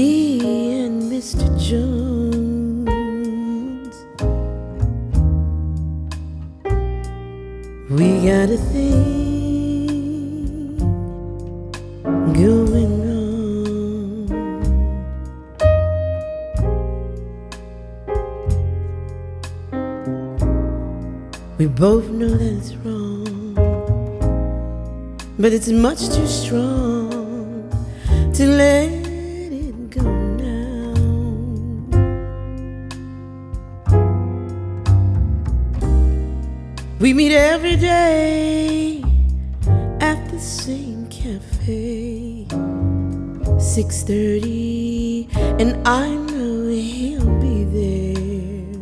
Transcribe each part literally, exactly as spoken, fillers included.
Me and Mister Jones, we got a thing going on. We both know that it's wrong, but it's much too strong to let it go now. We meet every day at the same cafe, six thirty, and I know he'll be there,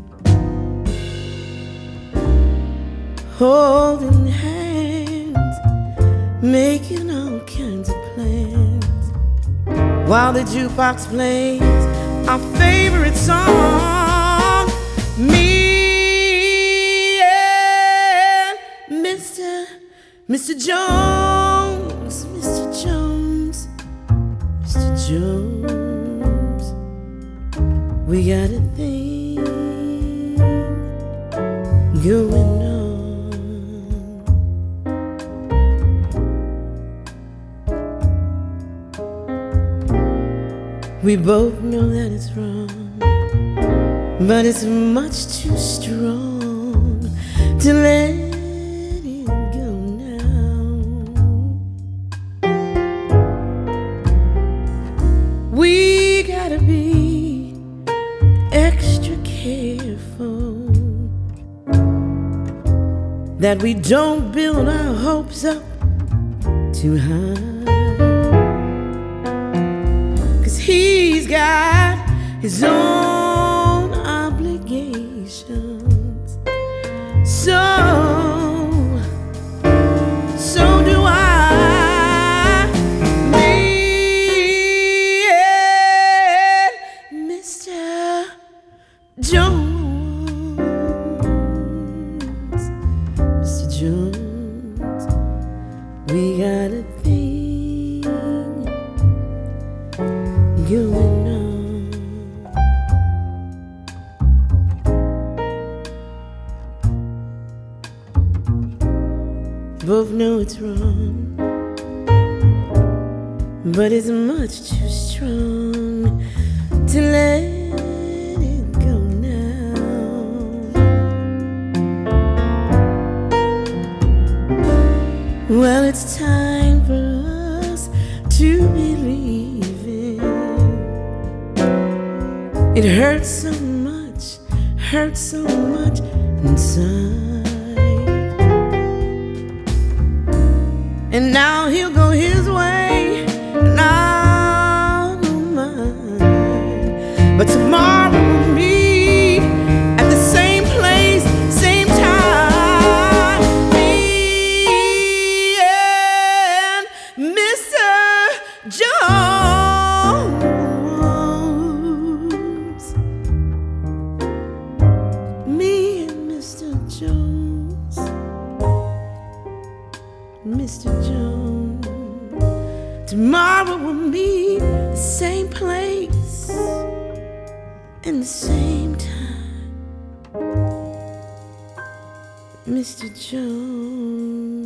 holding hands, making all kinds of plans, while the jukebox plays our favorite song. Me and Mister Mister Jones, Mister Jones, Mister Jones, we got a thing going on. We both know that it's wrong, but it's much too strong to let it go now. We gotta be extra careful that we don't build our hopes up too high. He's got his own obligations, so, so do I. Me and Mister Jones, Mister Jones, we got a thing going on. Both know it's wrong, but it's much too strong to let it go now. Well, it's time for us to believe it. It hurts so much, hurts so much inside. And now he'll go his way, and I'll go mine. But tomorrow we'll meet at the same place, same time. Me and Mister Jones, me and Mister Jones, Mister Jones, tomorrow we'll meet the same place and the same time. Mister Jones.